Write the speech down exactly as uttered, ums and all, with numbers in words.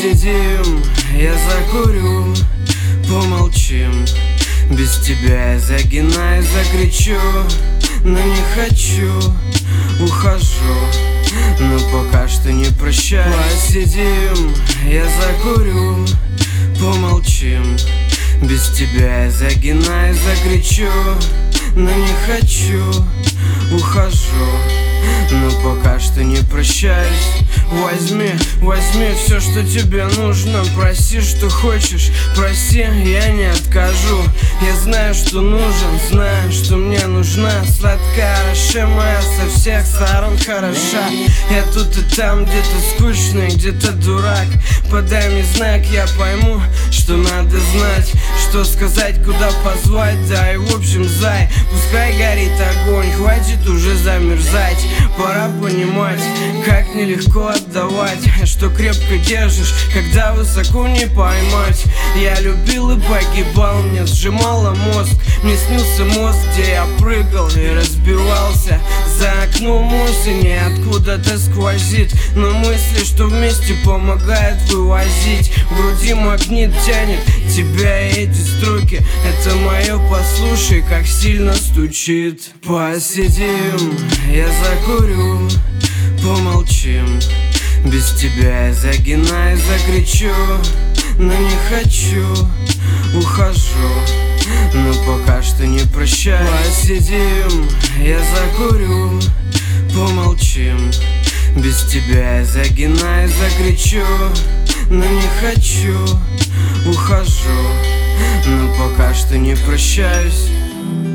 Посидим, я закурю, помолчим. Без тебя я загинаю, закричу, но не хочу, ухожу, но пока что не прощаюсь. Посидим, я закурю, помолчим. Без тебя я загинаю, закричу, но не хочу, ухожу, но пока что не прощаюсь. Возьми, возьми все, что тебе нужно. Проси, что хочешь, проси, я не откажу. Я знаю, что нужен, знаю, что мне нужна сладкая Роше моя, со всех сторон хороша. Я тут и там, где-то скучный, где-то дурак. Подай мне знак, я пойму, что надо знать, что сказать, куда позвать. Да и в общем, зай, пускай горит огонь, хватит уже замерзать. Пора понимать, как нелегко отдавать, что крепко держишь, когда высоко не поймать. Я любил и погибал, мне сжимало мозг. Мне снился мост, где я прыгал и разбивался. За окном осени откуда-то сквозит, но мысли, что вместе помогают вывозить. В груди магнит тянет тебя и эти строки. Это мое, послушай, как сильно стучит. Посидим, я закурю, помолчим. Без тебя я загинаю, закричу, но не хочу, ухожу, но пока что не прощаюсь. Посидим, я закурю, помолчим. Без тебя я загинаю, закричу, но не хочу, ухожу, но пока что не прощаюсь.